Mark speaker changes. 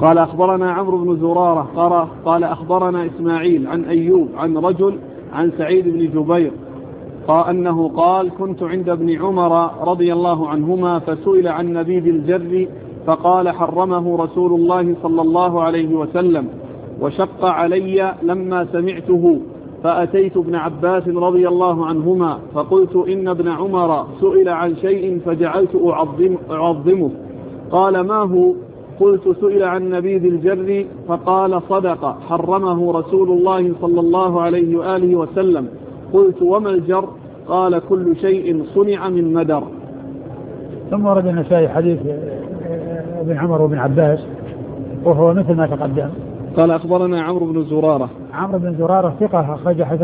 Speaker 1: قال أخبرنا عمرو بن زرارة قال أخبرنا إسماعيل عن أيوب عن رجل عن سعيد بن جبير قال أنه قال كنت عند ابن عمر رضي الله عنهما فسئل عن نبيذ الجر فقال حرمه رسول الله صلى الله عليه وسلم وشق علي لما سمعته فأتيت ابن عباس رضي الله عنهما فقلت إن ابن عمر سئل عن شيء فجعلت أعظمه قال ما هو؟ قلت سئل عن نبيذ الجر فقال صدق حرمه رسول الله صلى الله عليه وآله وسلم. قلت وما الجر؟ قال كل شيء صنع من مدر.
Speaker 2: ثم ورد النسائي حديث ابن عمر وابن عباس وهو مثل ما تقدم.
Speaker 1: قال أخبرنا عمرو بن زرارة.
Speaker 2: عمرو بن زرارة ثقة أخرج حديث